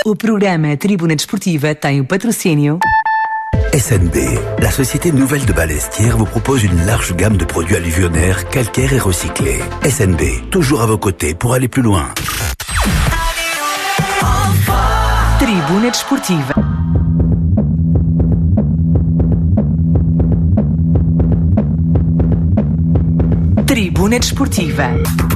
O programa Tribuna Desportiva tem o patrocínio SNB, la société nouvelle de Balestière vous propose une large gamme de produits alluvionnaires, calcaires et recyclés. SNB, toujours à vos côtés pour aller plus loin. Tribuna Desportiva. Tribuna Desportiva.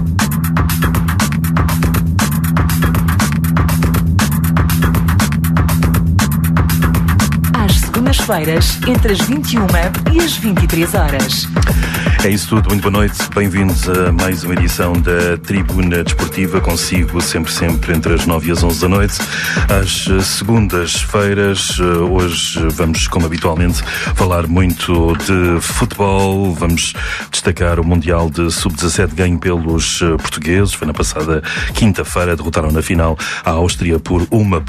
Segundas-feiras, entre as 21 e as 23 horas. É isso tudo, muito boa noite, bem-vindos a mais uma edição da Tribuna Desportiva, consigo sempre entre as 9 e as 11 da noite, às segundas-feiras. Hoje vamos, como habitualmente, falar muito de futebol, vamos destacar o Mundial de Sub-17 ganho pelos portugueses, foi na passada quinta-feira, derrotaram na final a Áustria por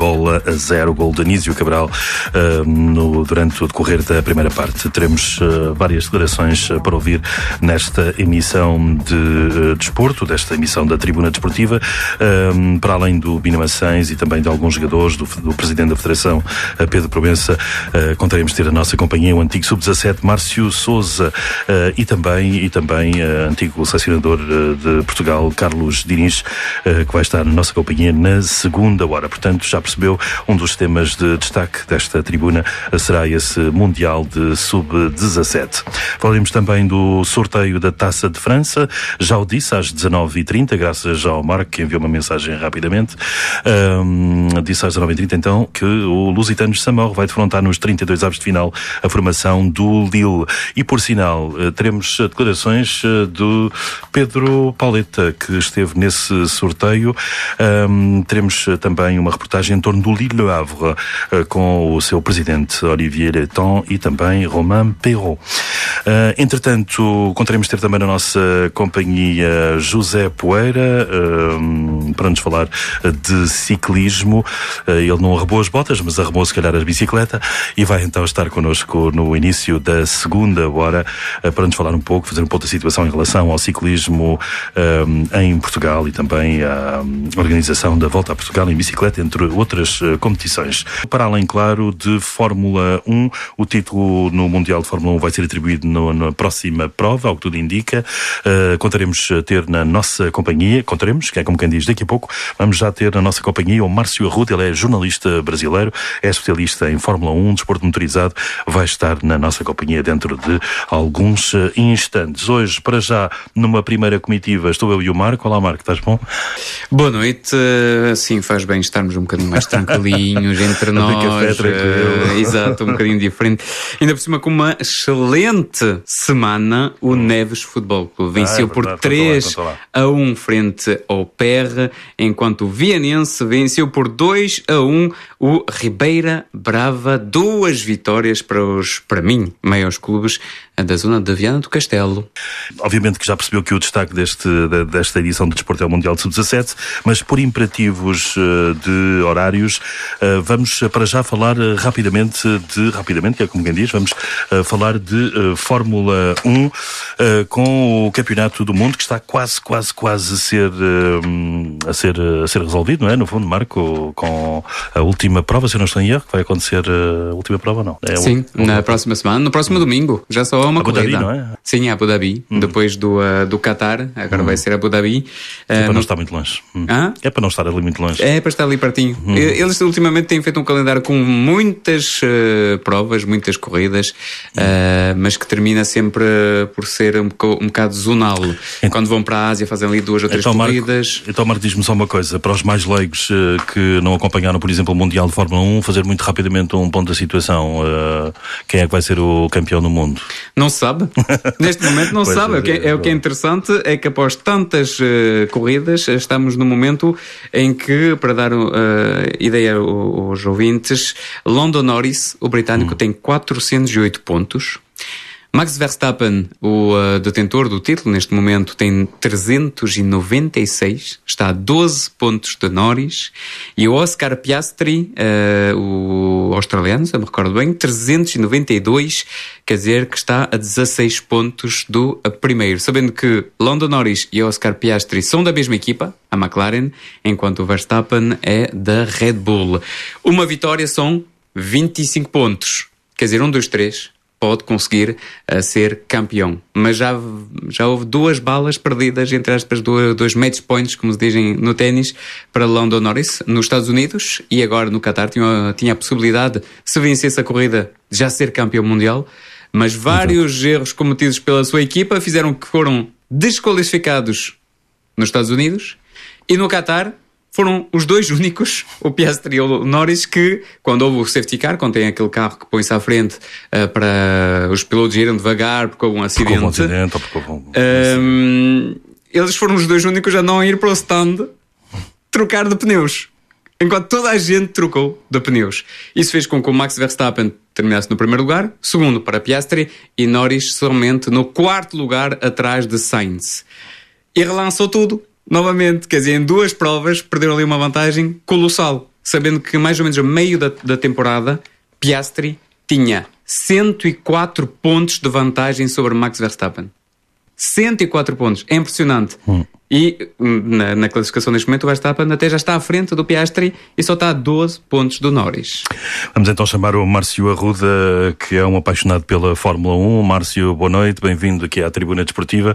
1-0, gol de Anísio Cabral durante o decorrer da primeira parte. Teremos várias declarações para ouvir nesta emissão de desporto, desta emissão da Tribuna Desportiva, para além do Bina Maçães e também de alguns jogadores, do Presidente da Federação, Pedro Provença, contaremos ter a nossa companhia, o antigo Sub-17, Márcio Sousa, e também antigo selecionador de Portugal, Carlos Diniz, que vai estar na nossa companhia na segunda hora. Portanto, já percebeu, um dos temas de destaque desta tribuna será esse Mundial de Sub-17. Falaremos também do sorteio da Taça de França, já o disse, às 19h30, graças ao Marco, que enviou uma mensagem rapidamente. Disse às 19h30, então, que o Lusitano de Samor vai defrontar nos 32 avos de final a formação do Lille. E, por sinal, teremos declarações do Pedro Pauleta, que esteve nesse sorteio. Teremos também uma reportagem em torno do Lille-Le Havre, com o seu presidente, Olivier Letton, e também Romain Perrault. Entretanto, contaremos ter também na nossa companhia José Poeira, para nos falar de ciclismo. Ele não arrumou as botas, mas arrumou se calhar a bicicleta, e vai então estar connosco no início da segunda hora para nos falar um pouco, fazer um pouco da situação em relação ao ciclismo em Portugal e também à organização da Volta a Portugal em bicicleta, entre outras competições. Para além, claro, de Fórmula 1, o título no Mundial de Fórmula 1 vai ser atribuído na próxima prova, ao que tudo indica. Contaremos ter na nossa companhia, que é como quem diz, daqui a pouco, vamos já ter na nossa companhia o Márcio Arruda. Ele é jornalista brasileiro, é especialista em Fórmula 1, desporto motorizado, vai estar na nossa companhia dentro de alguns instantes. Hoje, para já, numa primeira comitiva, estou eu e o Marco. Olá, Marco, estás bom? Boa noite. Sim, faz bem estarmos um bocadinho mais tranquilinhos entre nós. Café, tranquilo. Exato, um bocadinho diferente. Ainda por cima, com uma excelente semana, o Neves Futebol Clube venceu por 3-1 frente ao PR, enquanto o Vianense venceu por 2-1 o Ribeira Brava. 2 vitórias para mim, maiores clubes da zona de Viana do Castelo. Obviamente que já percebeu que o destaque desta edição de desporto é o Mundial de Sub-17, mas por imperativos de horários, vamos para já falar rapidamente, que é como quem diz, vamos falar de Fórmula 1, com o Campeonato do Mundo, que está quase a ser resolvido, não é? No fundo, Marco, com a última prova, se eu não estou em erro, que vai acontecer a última prova, não? Sim, na próxima semana, no próximo domingo, já só há uma Abu corrida. Dhabi, não é? Sim, Abu Dhabi, depois do Qatar, agora vai ser Abu Dhabi. É para não estar muito longe. É para não estar ali muito longe. É para estar ali pertinho. Eles ultimamente têm feito um calendário com muitas provas, muitas corridas, mas que termina sempre por ser um bocado zonal. Quando vão para a Ásia fazem ali 2 ou 3 corridas. Então, Marco, diz-me só uma coisa, para os mais leigos que não acompanharam, por exemplo, o Mundial de Fórmula 1, fazer muito rapidamente um ponto da situação. Quem é que vai ser o campeão do mundo? Não se sabe. Neste momento não se sabe. O que é interessante é que após tantas corridas, estamos no momento em que, para dar ideia aos ouvintes, Lando Norris, o britânico, tem 408 pontos. Max Verstappen, o detentor do título, neste momento tem 396, está a 12 pontos de Norris, e o Oscar Piastri, o australiano, se eu me recordo bem, 392, quer dizer que está a 16 pontos do primeiro. Sabendo que Lando Norris e Oscar Piastri são da mesma equipa, a McLaren, enquanto o Verstappen é da Red Bull. Uma vitória são 25 pontos, quer dizer, 1, 2, 3... pode conseguir ser campeão. Mas já houve 2 balas perdidas, entre aspas, 2 match points, como se dizem no ténis, para Lando Norris, nos Estados Unidos, e agora no Qatar tinha a possibilidade, se vencesse a corrida, de já ser campeão mundial, mas vários erros cometidos pela sua equipa fizeram que foram desqualificados nos Estados Unidos, e no Qatar foram os 2 únicos, o Piastri e o Norris, que, quando houve o safety car, quando tem aquele carro que põe-se à frente para os pilotos irem devagar porque houve um acidente, eles foram os 2 únicos a não ir para o stand trocar de pneus, enquanto toda a gente trocou de pneus. Isso fez com que o Max Verstappen terminasse no primeiro lugar, segundo para Piastri, e Norris somente no 4º lugar atrás de Sainz. E relançou tudo novamente, quer dizer, em 2 provas perderam ali uma vantagem colossal, sabendo que mais ou menos a meio da temporada Piastri tinha 104 pontos de vantagem sobre Max Verstappen. 104 pontos, é impressionante. E na classificação neste momento o Verstappen até já está à frente do Piastri e só está a 12 pontos do Norris. Vamos então chamar o Márcio Arruda, que é um apaixonado pela Fórmula 1. Márcio, boa noite, bem-vindo aqui à Tribuna Desportiva.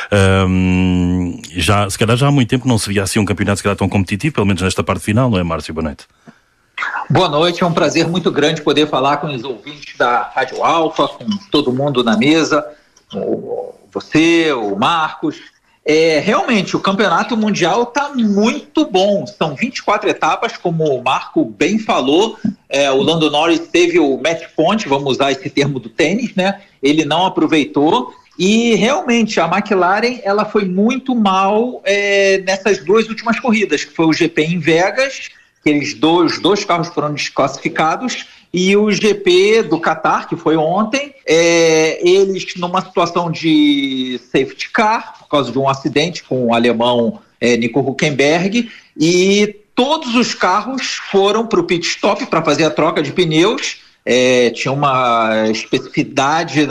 Se calhar já há muito tempo não se via assim um campeonato se calhar tão competitivo, pelo menos nesta parte final, não é, Márcio? Boa noite. Boa noite, é um prazer muito grande poder falar com os ouvintes da Rádio Alfa, com todo mundo na mesa, você, o Marcos. Realmente, o campeonato mundial está muito bom. São 24 etapas, como o Marco bem falou. O Lando Norris teve o match point, vamos usar esse termo do tênis, né? Ele não aproveitou. E realmente a McLaren ela foi muito mal nessas 2 últimas corridas, que foi o GP em Vegas, que os dois carros foram desclassificados, e o GP do Qatar, que foi ontem, eles numa situação de safety car, por causa de um acidente com o alemão Nico Hülkenberg, e todos os carros foram para o pit stop para fazer a troca de pneus. Tinha uma especificidade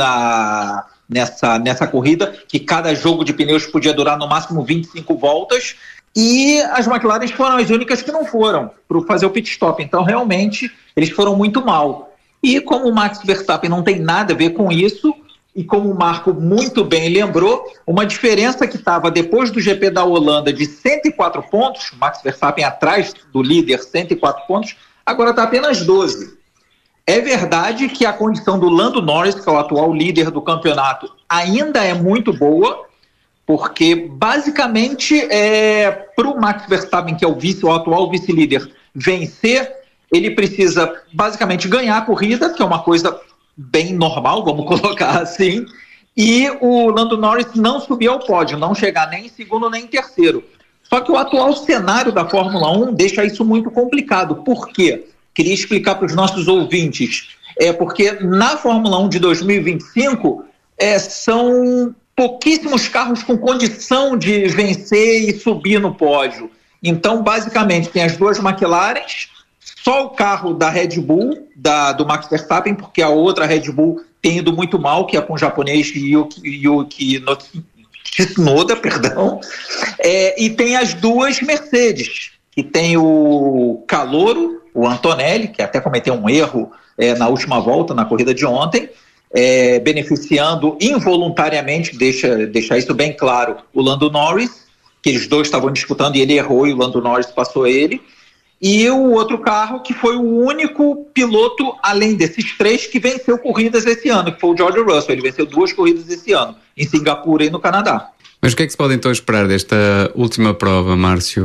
nessa corrida, que cada jogo de pneus podia durar no máximo 25 voltas, e as McLaren foram as únicas que não foram para fazer o pit stop. Então realmente eles foram muito mal, e como o Max Verstappen não tem nada a ver com isso, e como o Marco muito bem lembrou, uma diferença que estava depois do GP da Holanda de 104 pontos, Max Verstappen atrás do líder, 104 pontos, agora está apenas 12. É verdade que a condição do Lando Norris, que é o atual líder do campeonato, ainda é muito boa, porque basicamente para o Max Verstappen, que é o atual vice-líder, vencer, ele precisa basicamente ganhar a corrida, que é uma coisa bem normal, vamos colocar assim, e o Lando Norris não subir ao pódio, não chegar nem em segundo nem em terceiro. Só que o atual cenário da Fórmula 1 deixa isso muito complicado. Por quê? Queria explicar para os nossos ouvintes. Porque na Fórmula 1 de 2025 são pouquíssimos carros com condição de vencer e subir no pódio. Então, basicamente, tem as 2 McLarens, só o carro da Red Bull, do Max Verstappen, porque a outra Red Bull tem ido muito mal, que é com o japonês Yuki Tsunoda, perdão. E tem as 2 Mercedes, que tem o calouro, o Antonelli, que até cometeu um erro na última volta, na corrida de ontem, beneficiando involuntariamente, deixa isso bem claro, o Lando Norris, que eles 2 estavam disputando e ele errou e o Lando Norris passou ele, e o outro carro que foi o único piloto, além desses 3, que venceu corridas esse ano, que foi o George Russell. Ele venceu 2 corridas esse ano, em Singapura e no Canadá. Mas o que é que se pode então esperar desta última prova, Márcio?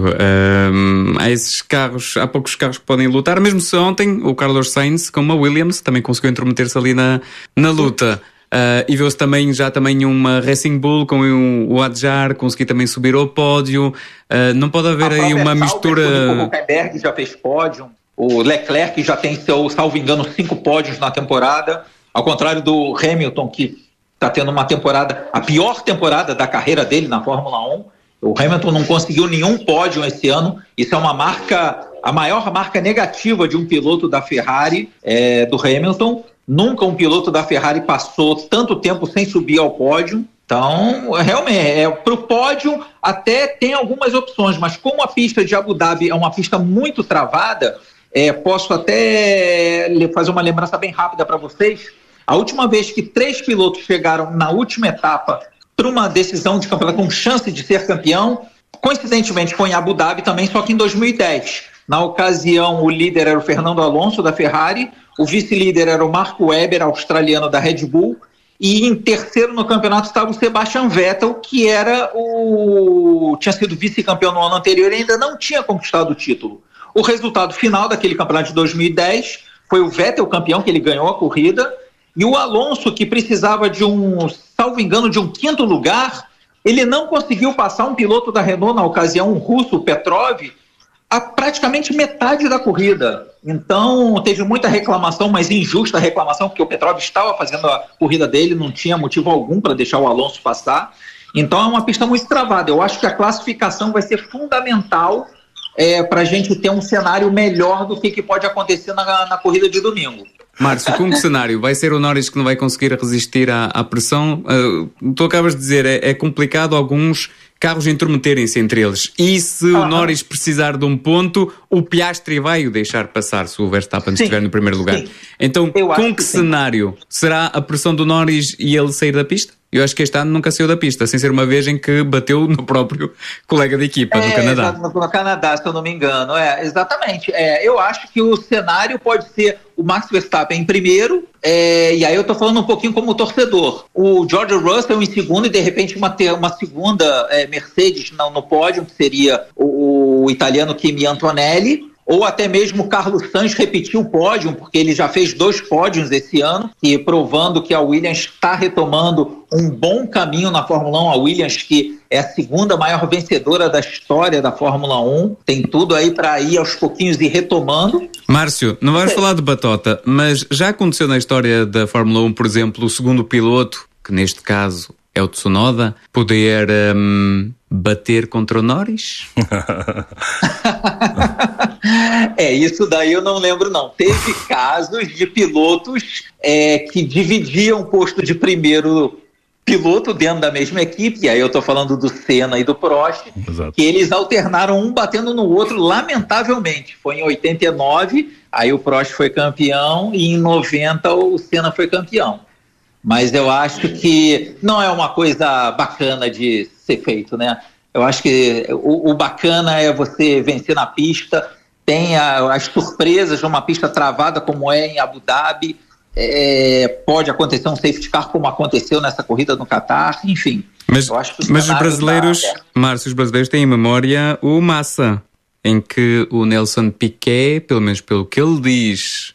Há poucos carros que podem lutar, mesmo se ontem o Carlos Sainz, com uma Williams, também conseguiu intrometer-se ali na luta. E viu-se também uma Racing Bull com o Adjar, conseguir também subir ao pódio. Não pode haver aí uma mistura... O Hülkenberg já fez pódio, o Leclerc já tem, salvo engano, 5 pódios na temporada, ao contrário do Hamilton, que está tendo uma temporada, a pior temporada da carreira dele na Fórmula 1. O Hamilton não conseguiu nenhum pódio esse ano. Isso é uma marca a maior marca negativa de um piloto da Ferrari, do Hamilton. Nunca um piloto da Ferrari passou tanto tempo sem subir ao pódio. Então, realmente, para o pódio até tem algumas opções, mas como a pista de Abu Dhabi é uma pista muito travada, posso até fazer uma lembrança bem rápida para vocês. A última vez que 3 pilotos chegaram na última etapa para uma decisão de campeonato com chance de ser campeão, coincidentemente foi em Abu Dhabi também, só que em 2010. Na ocasião, o líder era o Fernando Alonso, da Ferrari, o vice-líder era o Marco Webber, australiano, da Red Bull, e em terceiro no campeonato estava o Sebastian Vettel, que tinha sido vice-campeão no ano anterior e ainda não tinha conquistado o título. O resultado final daquele campeonato de 2010 foi o Vettel campeão, que ele ganhou a corrida, e o Alonso, que precisava salvo engano, de um 5º lugar, ele não conseguiu passar um piloto da Renault, na ocasião, um russo, o Petrov, a praticamente metade da corrida. Então, teve muita reclamação, mas injusta reclamação, porque o Petrov estava fazendo a corrida dele, não tinha motivo algum para deixar o Alonso passar. Então, é uma pista muito travada. Eu acho que a classificação vai ser fundamental para a gente ter um cenário melhor do que pode acontecer na corrida de domingo. Márcio, com que cenário? Vai ser o Norris que não vai conseguir resistir à pressão? Tu acabas de dizer, é complicado alguns carros intrometerem-se entre eles. E se o Norris precisar de um ponto, o Piastri vai o deixar passar se o Verstappen estiver no primeiro lugar. Sim. Então, com que cenário? Será a pressão do Norris e ele sair da pista? Eu acho que este ano nunca saiu da pista, sem ser uma vez em que bateu no próprio colega de equipa, no Canadá. No Canadá, se eu não me engano. Exatamente. Eu acho que o cenário pode ser o Max Verstappen em primeiro, e aí eu estou falando um pouquinho como torcedor. O George Russell em segundo e, de repente, uma segunda Mercedes no pódio, que seria o italiano Kimi Antonelli. Ou até mesmo o Carlos Sainz repetiu o pódio, porque ele já fez 2 pódios esse ano, e provando que a Williams está retomando um bom caminho na Fórmula 1. A Williams, que é a segunda maior vencedora da história da Fórmula 1, tem tudo aí para ir aos pouquinhos e retomando. Márcio, não vais falar de batota, mas já aconteceu na história da Fórmula 1, por exemplo, o segundo piloto, que neste caso é o Tsunoda, poder bater contra o Norris? Isso daí eu não lembro, não. Teve casos de pilotos que dividiam o posto de primeiro piloto dentro da mesma equipe, e aí eu estou falando do Senna e do Prost, Exato. Que eles alternaram um batendo no outro, lamentavelmente. Foi em 89, aí o Prost foi campeão, e em 90 o Senna foi campeão. Mas eu acho que não é uma coisa bacana de ser feito, né? Eu acho que o bacana é você vencer na pista, tem as surpresas de uma pista travada como é em Abu Dhabi, pode acontecer um safety car como aconteceu nessa corrida no Qatar, enfim. Mas os brasileiros, Márcio, os brasileiros têm em memória o Massa, em que o Nelson Piquet, pelo menos pelo que ele diz,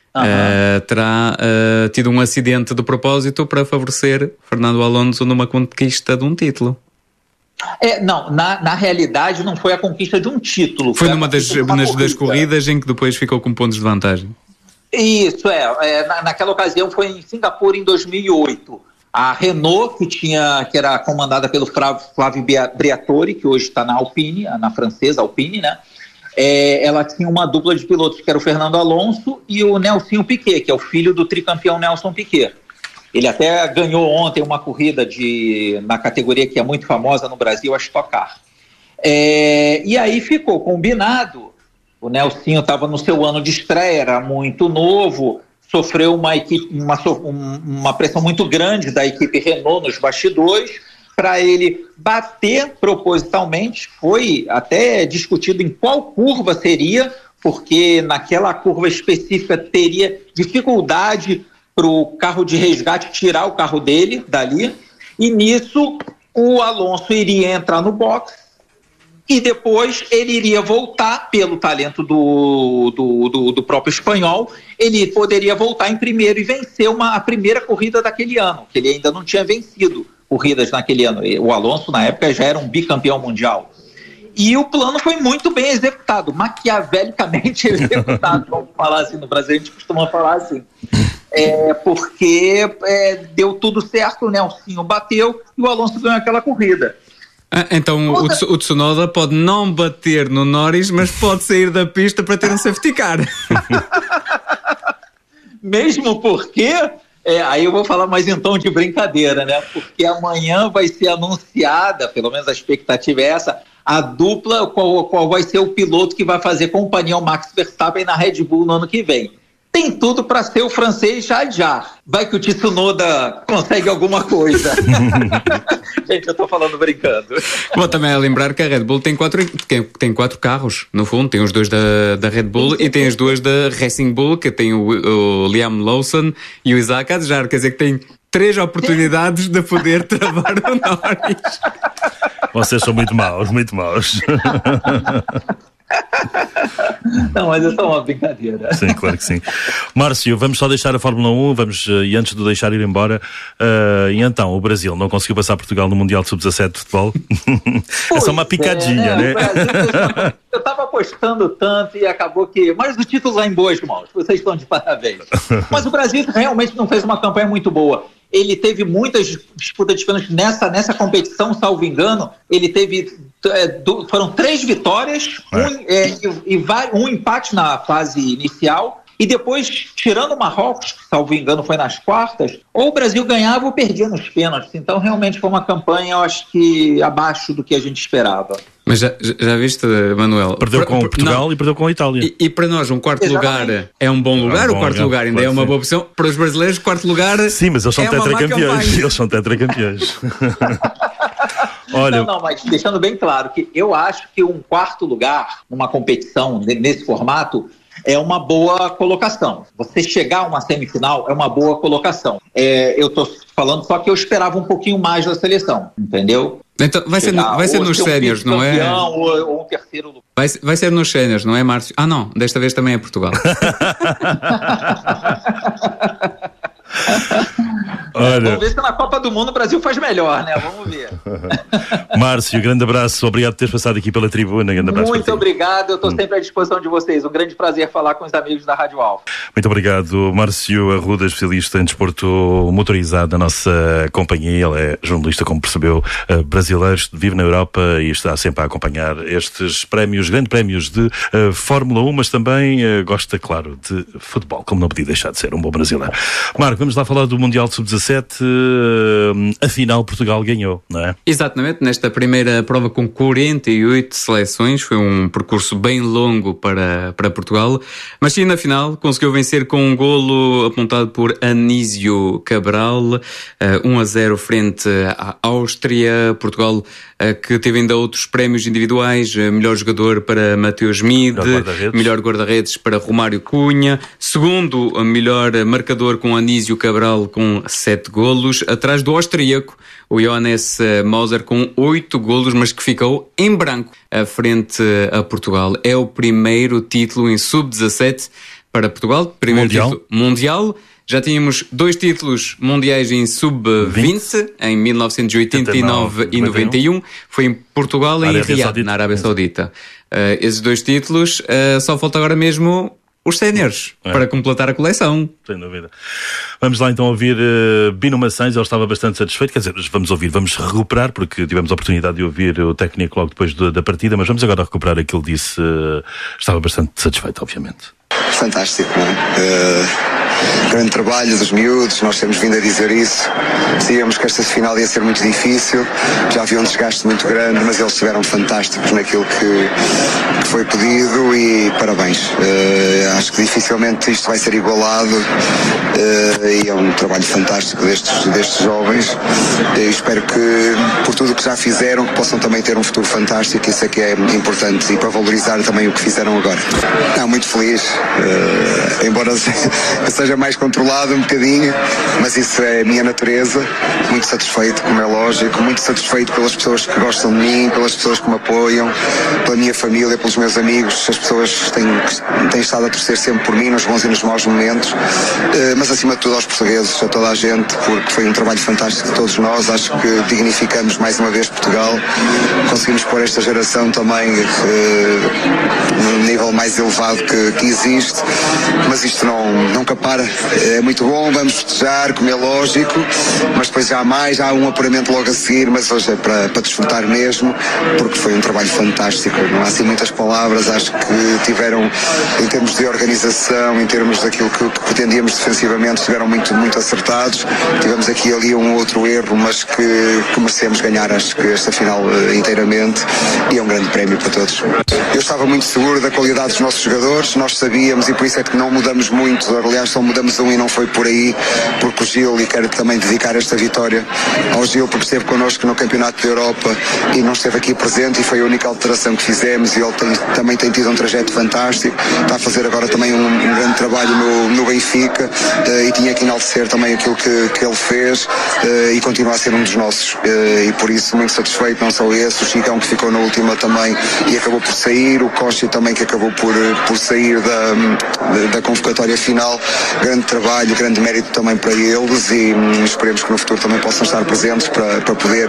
terá tido um acidente de propósito para favorecer Fernando Alonso numa conquista de um título. Não, na realidade não foi a conquista de um título. Foi numa das corridas em que depois ficou com pontos de vantagem. Isso, naquela ocasião foi em Singapura em 2008. A Renault, que era comandada pelo Flávio Briatore, que hoje está na Alpine, na francesa Alpine, né? Ela tinha uma dupla de pilotos, que era o Fernando Alonso e o Nelsinho Piquet, que é o filho do tricampeão Nelson Piquet. Ele até ganhou ontem uma corrida na categoria que é muito famosa no Brasil, a Stock Car. E aí ficou combinado, o Nelsinho estava no seu ano de estreia, era muito novo, sofreu uma pressão muito grande da equipe Renault nos bastidores, para ele bater propositalmente. Foi até discutido em qual curva seria, porque naquela curva específica teria dificuldade para o carro de resgate tirar o carro dele dali, e nisso o Alonso iria entrar no box e depois ele iria voltar, pelo talento do próprio espanhol, ele poderia voltar em primeiro e vencer a primeira corrida daquele ano, que ele ainda não tinha vencido corridas naquele ano. O Alonso na época já era um bicampeão mundial. E o plano foi muito bem executado, maquiavelicamente executado, vamos falar assim, no Brasil a gente costuma falar assim. Porque deu tudo certo, o Nelsinho bateu e o Alonso ganhou aquela corrida. Então o Tsunoda pode não bater no Norris, mas pode sair da pista para ter um safety car. Mesmo porque, aí eu vou falar mais em tom de brincadeira, né? Porque amanhã vai ser anunciada, pelo menos a expectativa é essa, a dupla, qual vai ser o piloto que vai fazer companhia ao Max Verstappen na Red Bull no ano que vem. Tem tudo para ser o francês já. Vai que o Tsunoda consegue alguma coisa. Gente, eu tô falando brincando. Vou também lembrar que a Red Bull tem quatro carros, no fundo. Tem os dois da Red Bull e tem as duas da Racing Bull, que tem o Liam Lawson e o Isaac Adjar. Quer dizer que tem 3 oportunidades de poder travar o Norris. Vocês são muito maus, muito maus. Não, mas é só uma brincadeira. Sim, claro que sim. Márcio, vamos só deixar a Fórmula 1, e antes de deixar ir embora, e então, o Brasil não conseguiu passar Portugal no Mundial de Sub-17 de Futebol? É só uma picadinha, né? Eu estava apostando tanto e acabou que... Mas o título lá em boas mãos, vocês estão de parabéns. Mas o Brasil realmente não fez uma campanha muito boa. Ele teve muitas disputas de pênalti nessa competição, salvo engano. Ele teve... foram 3 vitórias, um empate na fase inicial, e depois, tirando o Marrocos, que, salvo engano, foi nas quartas, ou o Brasil ganhava ou perdia nos pênaltis. Então, realmente foi uma campanha, eu acho que abaixo do que a gente esperava. Mas já viste, Manuel? Perdeu com Portugal e perdeu com a Itália. E para nós, um quarto lugar é um bom lugar, o quarto lugar ainda é uma boa opção. Para os brasileiros, quarto lugar sim, mas eles são tetracampeões. Eles são tetracampeões. Olha... Não, mas deixando bem claro que eu acho que um quarto lugar numa competição nesse formato é uma boa colocação. Você chegar a uma semifinal é uma boa colocação. Eu estou falando só que eu esperava um pouquinho mais da seleção, entendeu? Então, vai ser nos séniores, não é? Ou um terceiro lugar. Vai ser nos séniores, não é, Márcio? Ah, não, desta vez também é Portugal. Olha... Vamos ver se na Copa do Mundo o Brasil faz melhor, né? Vamos ver. Márcio, grande abraço, obrigado por teres passado aqui pela tribuna. Grande abraço. Muito obrigado, eu estou sempre à disposição de vocês. Um grande prazer falar com os amigos da Rádio Alfa. Muito obrigado, Márcio Arruda, especialista em desporto motorizado da nossa companhia. Ele é jornalista, como percebeu, brasileiro, vive na Europa e está sempre a acompanhar estes prémios, grandes prémios de Fórmula 1, mas também gosta, claro, de futebol, como não podia deixar de ser um bom brasileiro. Marco, vamos lá falar do Mundial de Sub-17. Afinal, Portugal ganhou, não é? Exatamente, nesta primeira prova com 48 seleções, foi um percurso bem longo para Portugal, mas sim, na final, conseguiu vencer com um golo apontado por Anísio Cabral, 1-0 frente à Áustria. Portugal, que teve ainda outros prémios individuais, melhor jogador para Mateus Mide, melhor guarda-redes para Romário Cunha, segundo melhor marcador com Anísio Cabral com 7 golos, atrás do austríaco, o Johannes Moser com 8 golos, mas que ficou em branco frente a Portugal. É o primeiro título em sub-17 para Portugal, primeiro título mundial. Já tínhamos 2 títulos mundiais em sub-20, em 1989 e 91. Foi em Portugal e em Riad, na Arábia Saudita. Esses 2 títulos, só falta agora mesmo os séniores para completar a coleção. Sem dúvida. Vamos lá então ouvir Bino Maçães. Ele estava bastante satisfeito, quer dizer, vamos recuperar, porque tivemos a oportunidade de ouvir o técnico logo depois da partida, mas vamos agora recuperar aquilo que ele disse. Estava bastante satisfeito, obviamente. Fantástico, não é? Grande trabalho dos miúdos, nós temos vindo a dizer isso. Sabíamos que esta final ia ser muito difícil, já havia um desgaste muito grande, mas eles estiveram fantásticos naquilo que foi pedido e parabéns. Acho que dificilmente isto vai ser igualado e é um trabalho fantástico destes jovens. Eu espero que, por tudo o que já fizeram, que possam também ter um futuro fantástico. Isso é que é importante, e para valorizar também o que fizeram agora. Não, muito feliz, embora seja mais controlado um bocadinho, mas isso é a minha natureza. Muito satisfeito, como é lógico, muito satisfeito pelas pessoas que gostam de mim, pelas pessoas que me apoiam, pela minha família, pelos meus amigos, as pessoas que têm estado a torcer torcer sempre por mim nos bons e nos maus momentos, mas acima de tudo aos portugueses, a toda a gente, porque foi um trabalho fantástico de todos nós. Acho que dignificamos mais uma vez Portugal, conseguimos pôr esta geração também no nível mais elevado que existe, mas isto nunca para. É muito bom, vamos festejar, como é lógico, mas depois já há um apuramento logo a seguir, mas hoje é para desfrutar mesmo, porque foi um trabalho fantástico. Não há assim muitas palavras. Acho que tiveram, em termos de organização, em termos daquilo que pretendíamos defensivamente, estiveram muito, muito acertados. Tivemos aqui e ali um outro erro, mas que merecemos ganhar, acho que esta final inteiramente, e é um grande prémio para todos. Eu estava muito seguro da qualidade dos nossos jogadores, nós sabíamos, e por isso é que não mudamos muito. Aliás, só mudamos e não foi por aí, porque o Gil, e quero também dedicar esta vitória ao Gil, porque esteve connosco no Campeonato da Europa e não esteve aqui presente, e foi a única alteração que fizemos, e ele também tem tido um trajeto fantástico, está a fazer agora também um grande trabalho no Benfica, e tinha que enaltecer também aquilo que ele fez, e continua a ser um dos nossos, e por isso muito satisfeito. Não só esse, o Chicão, que ficou na última também e acabou por sair, o Costa também, que acabou por sair da convocatória final. Grande trabalho, grande mérito também para eles, e esperemos que no futuro também possam estar presentes para poder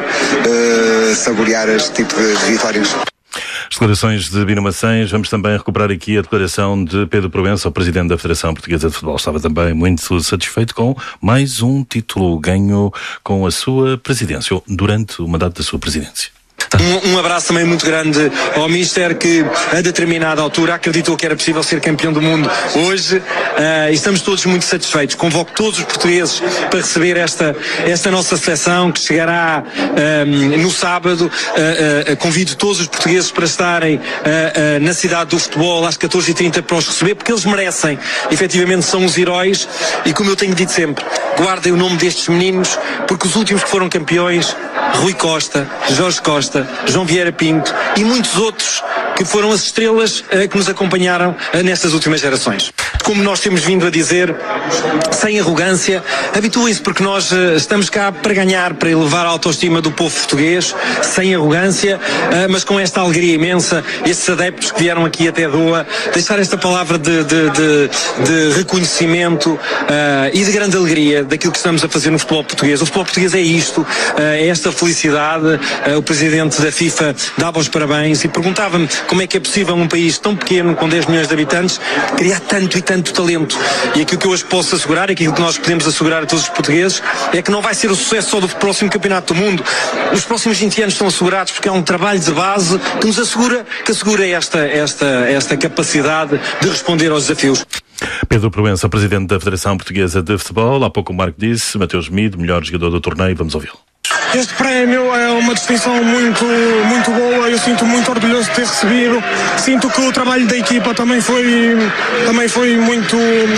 saborear este tipo de vitórias. As declarações de Bino Macens. Vamos também recuperar aqui a declaração de Pedro Proença, o presidente da Federação Portuguesa de Futebol. Estava também muito satisfeito com mais um título ganho com a sua presidência, ou durante o mandato da sua presidência. Um abraço também muito grande ao Mister, que a determinada altura acreditou que era possível ser campeão do mundo hoje. Estamos todos muito satisfeitos. Convoco todos os portugueses para receber esta nossa seleção, que chegará no sábado. Convido todos os portugueses para estarem na cidade do futebol às 14h30 para os receber, porque eles merecem. Efetivamente são os heróis, e como eu tenho dito sempre, guardem o nome destes meninos, porque os últimos que foram campeões, Rui Costa, Jorge Costa, João Vieira Pinto e muitos outros, que foram as estrelas que nos acompanharam nestas últimas gerações. Como nós temos vindo a dizer, sem arrogância, habituem-se, porque nós estamos cá para ganhar, para elevar a autoestima do povo português, sem arrogância, mas com esta alegria imensa, estes adeptos que vieram aqui até Doha, deixar esta palavra de reconhecimento e de grande alegria daquilo que estamos a fazer no futebol português. O futebol português é isto, é esta felicidade. O presidente da FIFA dava os parabéns e perguntava-me como é que é possível um país tão pequeno, com 10 milhões de habitantes, criar tanto e tanto talento. E aquilo que eu hoje posso assegurar, e aquilo que nós podemos assegurar a todos os portugueses, é que não vai ser o sucesso só do próximo campeonato do mundo. Os próximos 20 anos estão assegurados, porque há um trabalho de base que nos assegura esta capacidade de responder aos desafios. Pedro Proença, presidente da Federação Portuguesa de Futebol. Há pouco o Marco disse, Mateus Meade, melhor jogador do torneio. Vamos ouvi-lo. Este prémio é uma distinção muito, muito boa. Eu sinto muito orgulhoso de ter recebido. Sinto que o trabalho da equipa também foi muito...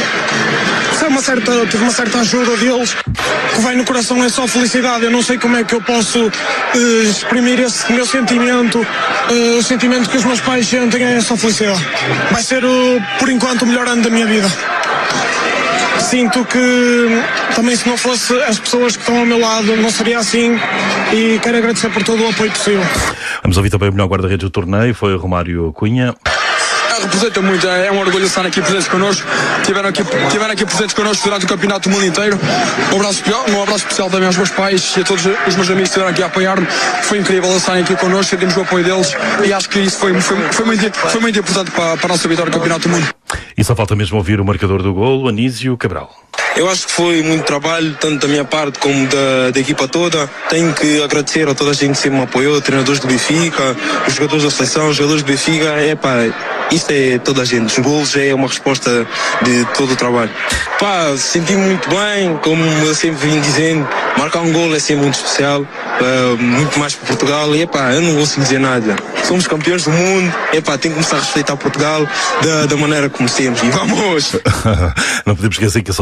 Teve uma certa ajuda deles. O que vai no coração é só felicidade. Eu não sei como é que eu posso exprimir esse meu sentimento. O sentimento que os meus pais sentem é só felicidade. Vai ser, por enquanto, o melhor ano da minha vida. Sinto que também, se não fosse as pessoas que estão ao meu lado, não seria assim, e quero agradecer por todo o apoio possível. Vamos ouvir também o melhor guarda-redes do torneio, foi o Romário Cunha. Representa muito, é um orgulho estar aqui presentes connosco. Tiveram aqui presentes connosco durante o campeonato do mundo inteiro. Um abraço especial também aos meus pais e a todos os meus amigos que estiveram aqui a apoiar-me. Foi incrível estarem aqui connosco, sentimos o apoio deles, e acho que isso foi muito importante para a nossa vitória no campeonato do mundo. E só falta mesmo ouvir o marcador do golo, Anísio Cabral. Eu acho que foi muito trabalho, tanto da minha parte como da equipa toda. Tenho que agradecer a toda a gente que sempre me apoiou, treinadores do Benfica, os jogadores da seleção, os jogadores do Benfica. Isto é toda a gente. Os golos é uma resposta de todo o trabalho. Senti-me muito bem, como eu sempre vim dizendo, marcar um golo é sempre muito especial, muito mais para Portugal, e eu não consigo dizer nada. Somos campeões do mundo, tem que começar a respeitar Portugal da maneira como temos, e vamos! Não podemos esquecer que são jovens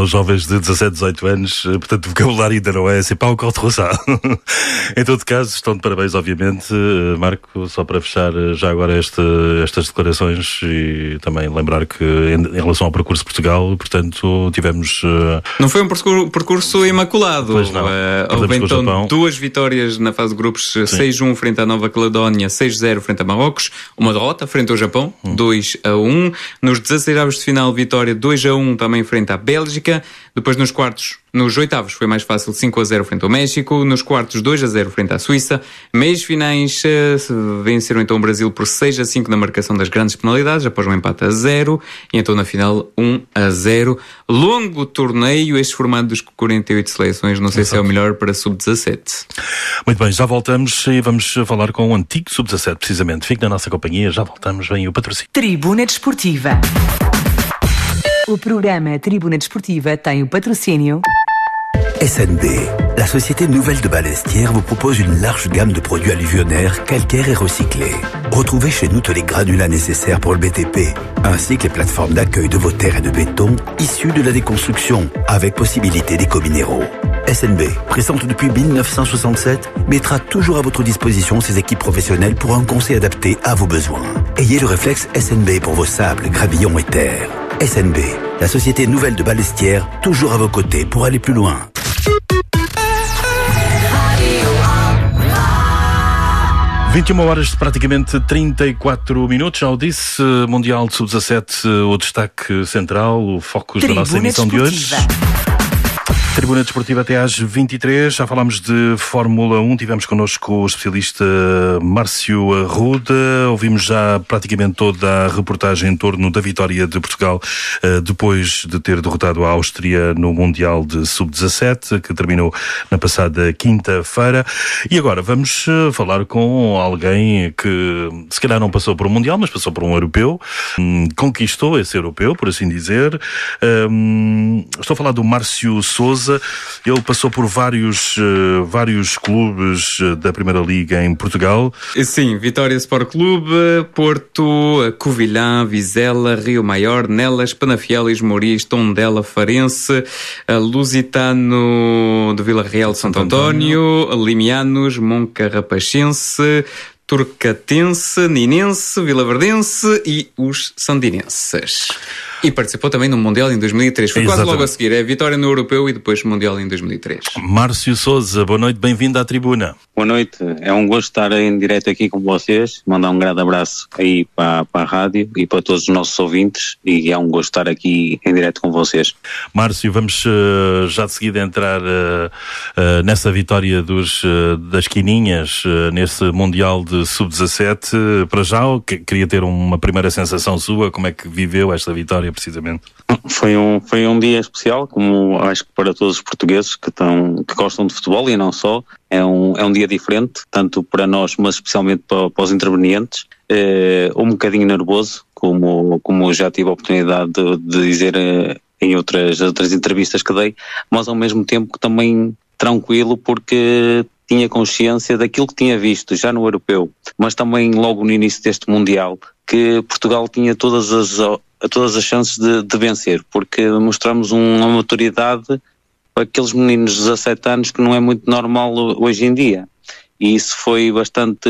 atletas de 17, 18 anos, portanto o vocabulário ainda não é assim, pá, o corte roçado. Em todo caso, estão de parabéns, obviamente. Marco, só para fechar já agora estas declarações e também lembrar que em relação ao percurso de Portugal, portanto, tivemos... Não foi um percurso imaculado. Houve então 2 vitórias na fase de grupos, 6-1 frente à Nova Caledónia, 6-0 frente a Marrocos, uma derrota frente ao Japão, 2-1. Nos 16avos de final, vitória 2-1 também frente à Bélgica. Depois nos oitavos foi mais fácil, 5-0 frente ao México. Nos quartos, 2-0 frente à Suíça. Meios finais, venceram então o Brasil por 6-5 na marcação das grandes penalidades, após um empate a 0. E então na final, 1-0. Longo torneio, este formado dos 48 seleções, não sei se é o melhor para sub-17. Muito bem, já voltamos e vamos falar com o antigo sub-17, precisamente. Fique na nossa companhia, já voltamos, vem o patrocínio. Tribuna Desportiva. O programa Tribuna Desportiva tem o patrocínio SNB, la société nouvelle de Balestière vous propose une large gamme de produits alluvionnaires, calcaires et recyclés. Retrouvez chez nous tous les granulats nécessaires pour le BTP, ainsi que les plateformes d'accueil de vos terres et de béton issues de la déconstruction, avec possibilité d'éco-minéraux. SNB, présente depuis 1967, mettra toujours à votre disposition ses équipes professionnelles pour un conseil adapté à vos besoins. Ayez le réflexe SNB pour vos sables, gravillons et terres. SNB, la société nouvelle de Balestière, toujours à vos côtés pour aller plus loin. 21 horas, praticamente 34 minutos, já o disse, Mundial de Sub-17, o destaque central, o foco da nossa emissão de hoje. Tribuna Desportiva até às 23, já falámos de Fórmula 1, tivemos connosco o especialista Márcio Arruda, ouvimos já praticamente toda a reportagem em torno da vitória de Portugal depois de ter derrotado a Áustria no Mundial de Sub-17, que terminou na passada quinta-feira. E agora vamos falar com alguém que se calhar não passou por um Mundial, mas passou por um europeu, conquistou esse europeu, por assim dizer. Estou a falar do Márcio Sousa. Ele passou por vários clubes da Primeira Liga em Portugal. Sim, Vitória Sport Clube, Porto, Covilhã, Vizela, Rio Maior, Nelas, Penafiel, Esmoriz, Tondela, Farense, Lusitano de Vila Real de Santo António, Limianos, Moncarrapachense, Turcatense, Ninense, Vilaverdense e os Sandinenses. E participou também no Mundial em 2003. Foi quase logo a seguir. É vitória no Europeu e depois Mundial em 2003. Márcio Sousa, boa noite, bem-vindo à tribuna. Boa noite, é um gosto estar em direto aqui com vocês. Mandar um grande abraço aí para a rádio e para todos os nossos ouvintes. E é um gosto estar aqui em direto com vocês. Márcio, vamos já de seguida entrar nessa vitória das quininhas nesse Mundial de Sub-17. Para já, queria ter uma primeira sensação sua, como é que viveu esta vitória precisamente? Foi um dia especial, como acho que para todos os portugueses que gostam de futebol e não só. É um dia diferente, tanto para nós, mas especialmente para os intervenientes. Um bocadinho nervoso, como já tive a oportunidade de dizer em outras entrevistas que dei, mas ao mesmo tempo também tranquilo, porque tinha consciência daquilo que tinha visto já no Europeu, mas também logo no início deste Mundial, que Portugal tinha todas as chances de vencer, porque mostramos uma maturidade para aqueles meninos de 17 anos que não é muito normal hoje em dia. E isso foi bastante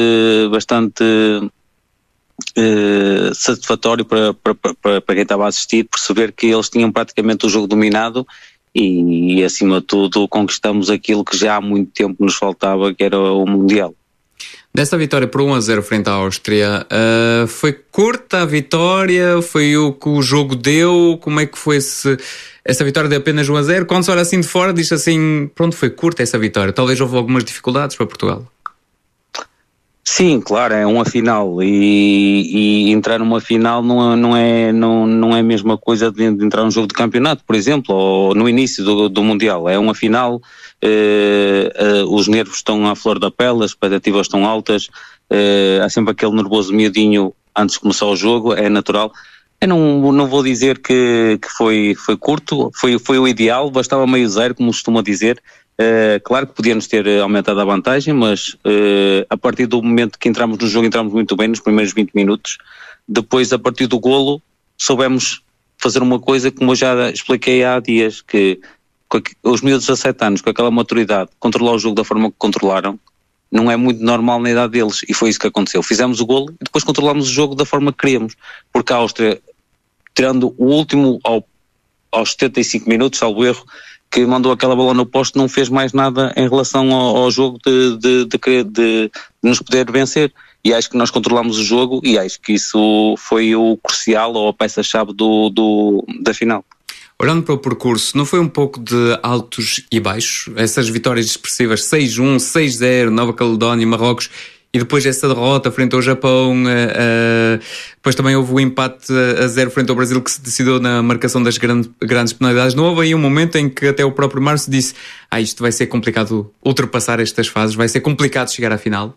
satisfatório para quem estava a assistir, perceber que eles tinham praticamente o jogo dominado e acima de tudo conquistamos aquilo que já há muito tempo nos faltava, que era o Mundial. Desta vitória por 1-0 frente à Áustria, foi curta a vitória? Foi o que o jogo deu? Como é que foi essa vitória de apenas 1-0? Quando se olha assim de fora, diz assim, pronto, foi curta essa vitória. Talvez houve algumas dificuldades para Portugal. Sim, claro, é uma final e entrar numa final não é a mesma coisa de entrar num jogo de campeonato, por exemplo, ou no início do Mundial. É uma final, os nervos estão à flor da pele, as expectativas estão altas, há sempre aquele nervoso miudinho antes de começar o jogo, é natural. Eu não vou dizer que foi curto, foi o ideal, bastava meio zero, como costuma dizer. Claro que podíamos ter aumentado a vantagem, mas a partir do momento que entramos no jogo, entramos muito bem nos primeiros 20 minutos. Depois, a partir do golo, soubemos fazer uma coisa como eu já expliquei há dias, que os miúdos de 17 anos, com aquela maturidade, controlar o jogo da forma que controlaram, não é muito normal na idade deles, e foi isso que aconteceu. Fizemos o golo e depois controlámos o jogo da forma que queríamos, porque a Áustria, tirando o último aos 75 minutos, salvo erro, que mandou aquela bola no poste, não fez mais nada em relação ao jogo de nos poder vencer. E acho que nós controlámos o jogo e acho que isso foi o crucial ou a peça-chave da final. Olhando para o percurso, não foi um pouco de altos e baixos? Essas vitórias expressivas, 6-1, 6-0, Nova Caledónia, Marrocos, e depois essa derrota frente ao Japão, depois também houve o empate a 0 frente ao Brasil, que se decidiu na marcação das grandes penalidades. Não houve aí um momento em que até o próprio Márcio disse: isto vai ser complicado ultrapassar estas fases, vai ser complicado chegar à final?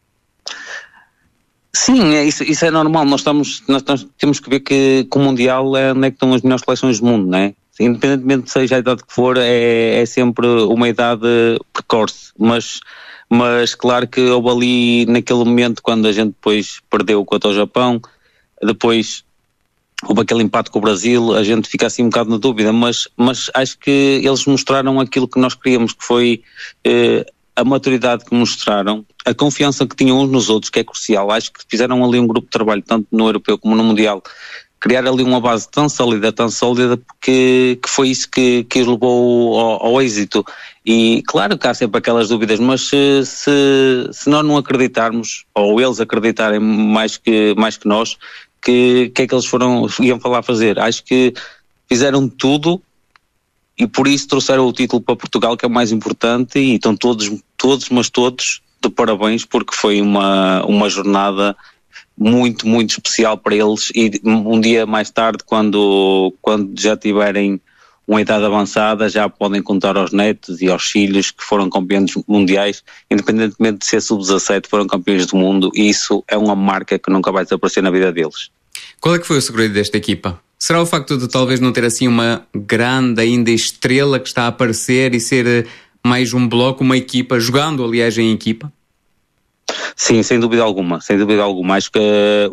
Sim, isso é normal. Nós temos que ver que o Mundial é onde é que estão as melhores seleções do mundo, não é? Independentemente seja a idade que for, é sempre uma idade precoce, mas claro que houve ali naquele momento, quando a gente depois perdeu contra o Japão, depois houve aquele empate com o Brasil, a gente fica assim um bocado na dúvida, mas acho que eles mostraram aquilo que nós queríamos, que foi a maturidade que mostraram, a confiança que tinham uns nos outros, que é crucial. Acho que fizeram ali um grupo de trabalho, tanto no Europeu como no Mundial, criar ali uma base tão sólida, que foi isso que os levou ao êxito. E claro que há sempre aquelas dúvidas, mas se nós não acreditarmos, ou eles acreditarem mais que nós, que é que eles iam fazer? Acho que fizeram tudo e por isso trouxeram o título para Portugal, que é o mais importante, e estão todos de parabéns, porque foi uma jornada muito, muito especial para eles, e um dia mais tarde, quando já tiverem uma idade avançada, já podem contar aos netos e aos filhos que foram campeões mundiais, independentemente de ser sub-17, foram campeões do mundo, e isso é uma marca que nunca vai desaparecer na vida deles. Qual é que foi o segredo desta equipa? Será o facto de talvez não ter assim uma grande ainda estrela que está a aparecer e ser mais um bloco, uma equipa, jogando aliás em equipa? Sim, sem dúvida alguma. Acho que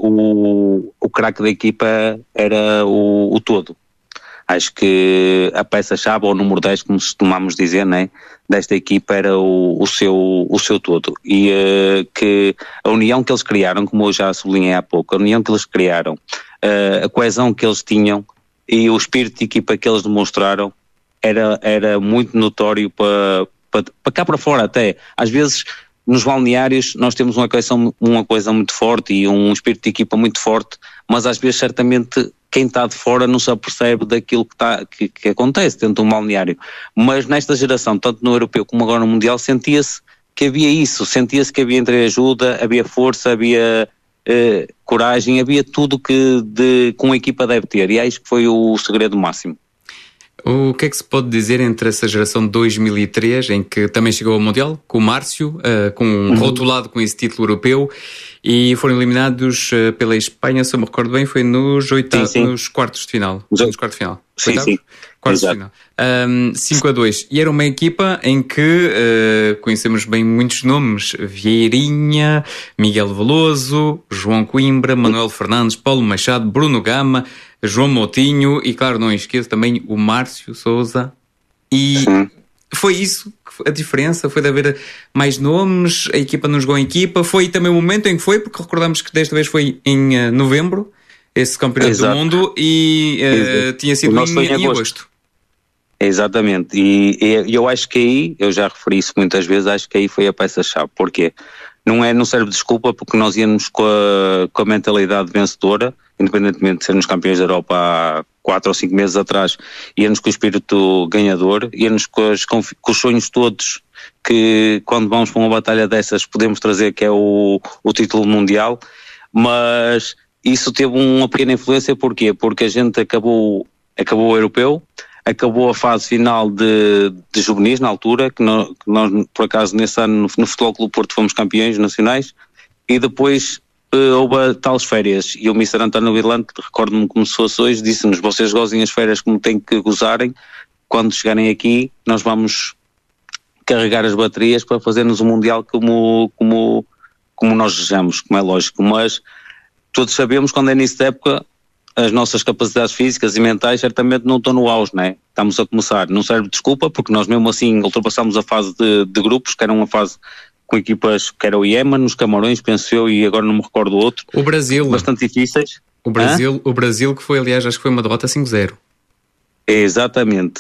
o craque da equipa era o todo. Acho que a peça-chave, ou o número 10, como costumamos dizer, né, desta equipa era o seu todo. E que a união que eles criaram, como eu já sublinhei há pouco, a união que eles criaram, a coesão que eles tinham e o espírito de equipa que eles demonstraram era muito notório para cá para fora até. Às vezes, nos balneários, nós temos uma coesão muito forte e um espírito de equipa muito forte, mas às vezes, certamente, quem está de fora não se apercebe daquilo que acontece dentro de um balneário. Mas nesta geração, tanto no Europeu como agora no Mundial, sentia-se que havia isso, sentia-se que havia entreajuda, havia força, havia coragem, havia tudo que uma equipa deve ter, e acho que foi o segredo máximo. O que é que se pode dizer entre essa geração de 2003, em que também chegou ao Mundial, com o Márcio, rotulado com esse título europeu, e foram eliminados pela Espanha, se eu me recordo bem, foi nos quartos de final. Nos quartos de final. Sim. Quartos de final. 5-2. E era uma equipa em que conhecemos bem muitos nomes: Vieirinha, Miguel Veloso, João Coimbra, Manuel Fernandes, Paulo Machado, Bruno Gama, João Moutinho e, claro, não esqueço também o Márcio Sousa. E foi isso a diferença, foi de haver mais nomes, a equipa não jogou em equipa. Foi também o momento em que foi, porque recordamos que desta vez foi em novembro, esse campeonato do mundo, e tinha sido em agosto. Exatamente, e eu acho que aí, eu já referi isso muitas vezes, acho que aí foi a peça-chave. Porquê? Não serve de desculpa, porque nós íamos com a mentalidade vencedora, independentemente de sermos campeões da Europa há 4 ou 5 meses atrás, íamos com o espírito ganhador, íamos com os sonhos todos que, quando vamos para uma batalha dessas, podemos trazer, que é o título mundial. Mas isso teve uma pequena influência. Porquê? Porque a gente acabou o europeu, acabou a fase final de juvenis na altura, que nós por acaso nesse ano no Futebol Clube Porto fomos campeões nacionais, e depois houve tales férias, e o Mr. António Vilante, recordo-me como se fosse hoje, disse-nos: vocês gozem as férias como têm que gozarem, quando chegarem aqui nós vamos carregar as baterias para fazermos um Mundial como nós desejamos, como é lógico. Mas todos sabemos, quando é início da época, as nossas capacidades físicas e mentais certamente não estão no auge, não é? Estamos a começar, não serve desculpa, porque nós mesmo assim ultrapassamos a fase de grupos, que era uma fase com equipas que era o Iémen, os Camarões, penso eu, e agora não me recordo o outro. O Brasil. Bastante difíceis. O Brasil que foi, aliás, acho que foi uma derrota 5-0. Exatamente.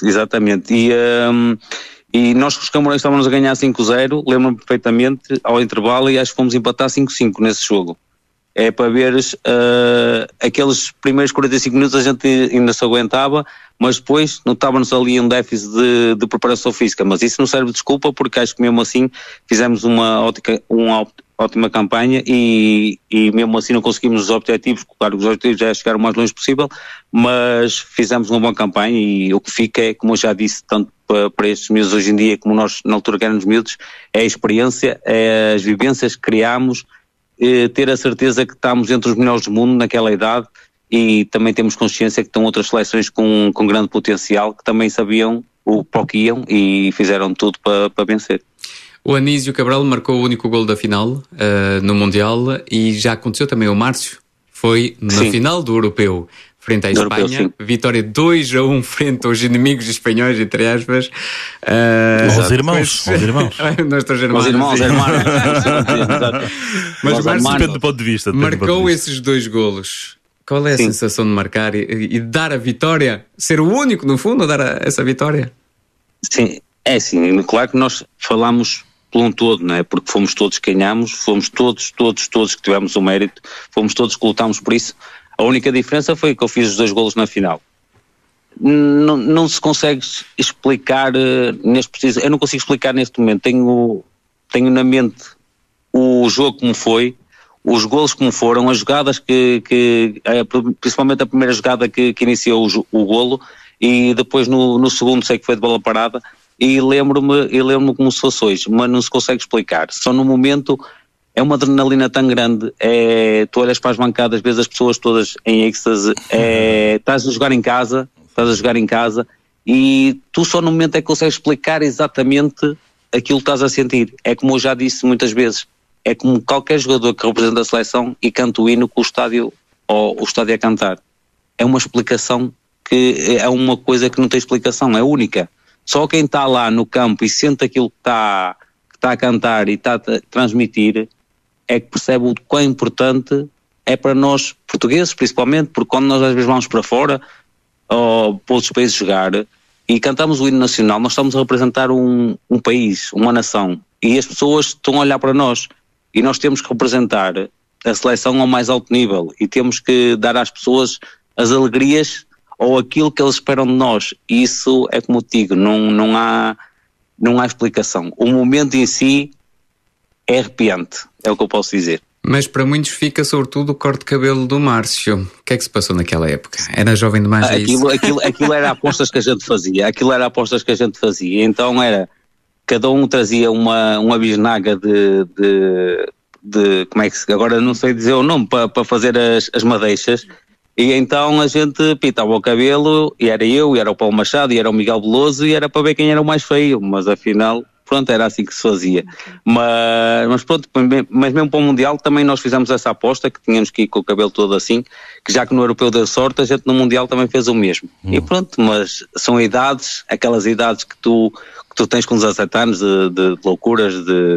E nós com os Camarões estávamos a ganhar 5-0, lembro-me perfeitamente, ao intervalo, e acho que fomos empatar 5-5 nesse jogo. É para veres, aqueles primeiros 45 minutos a gente ainda se aguentava, mas depois notava-nos ali um déficit de preparação física, mas isso não serve de desculpa, porque acho que mesmo assim fizemos uma ótima campanha e mesmo assim não conseguimos os objetivos. Claro que os objetivos é chegar o mais longe possível, mas fizemos uma boa campanha, e o que fica é, como eu já disse, tanto para estes miúdos hoje em dia como nós na altura que éramos miúdos, é a experiência, é as vivências que criámos, ter a certeza que estamos entre os melhores do mundo naquela idade, e também temos consciência que estão outras seleções com grande potencial que também sabiam para o que iam e fizeram tudo para vencer. O Anísio Cabral marcou o único golo da final no Mundial, e já aconteceu também o Márcio, foi na final do Europeu, frente à Espanha, vitória 2-1 frente aos inimigos espanhóis, entre aspas. Os irmãos. Nuestros irmãos. Mas Márcio, depende do ponto de vista. Marcou esses 2 golos. Qual é a sensação de marcar e dar a vitória? Ser o único, no fundo, a dar essa vitória? Sim, é sim. Claro que nós falamos por um todo, não é? Porque fomos todos que ganhámos, fomos todos que tivemos o mérito, fomos todos que lutámos por isso. A única diferença foi que eu fiz os 2 golos na final. Não se consegue explicar neste preciso. Eu não consigo explicar neste momento. Tenho na mente o jogo como foi, os golos como foram, as jogadas principalmente a primeira jogada que iniciou o golo, e depois no segundo sei que foi de bola parada, e lembro-me como se fosse hoje, mas não se consegue explicar. Só no momento é uma adrenalina tão grande, tu olhas para as bancadas, vês as pessoas todas em êxtase, estás a jogar em casa, e tu só no momento é que consegues explicar exatamente aquilo que estás a sentir. É como eu já disse muitas vezes, é como qualquer jogador que representa a seleção e canta o hino com o estádio a cantar. É uma explicação que é uma coisa que não tem explicação, é única. Só quem está lá no campo e sente aquilo que está a cantar e está a transmitir é que percebe o quão importante é para nós portugueses, principalmente, porque quando nós às vezes vamos para fora ou para outros países jogar e cantamos o hino nacional, nós estamos a representar um país, uma nação, e as pessoas estão a olhar para nós, e nós temos que representar a seleção ao mais alto nível, e temos que dar às pessoas as alegrias ou aquilo que eles esperam de nós, e isso é como te digo, não há explicação. O momento em si é arrepiante, é o que eu posso dizer. Mas para muitos fica sobretudo o corte de cabelo do Márcio. O que é que se passou naquela época? Era jovem demais, é isso? Aquilo era apostas que a gente fazia. Então era, cada um trazia uma bisnaga de como é que se, agora não sei dizer o nome, para fazer as madeixas. E então a gente pintava o cabelo, e era eu, e era o Paulo Machado, e era o Miguel Veloso, e era para ver quem era o mais feio, mas afinal, pronto, era assim que se fazia. Mas pronto, mas mesmo para o Mundial também nós fizemos essa aposta, que tínhamos que ir com o cabelo todo assim, que já que no Europeu deu sorte, a gente no Mundial também fez o mesmo. E pronto, mas são idades, aquelas idades que tu tens com 17 anos de loucuras,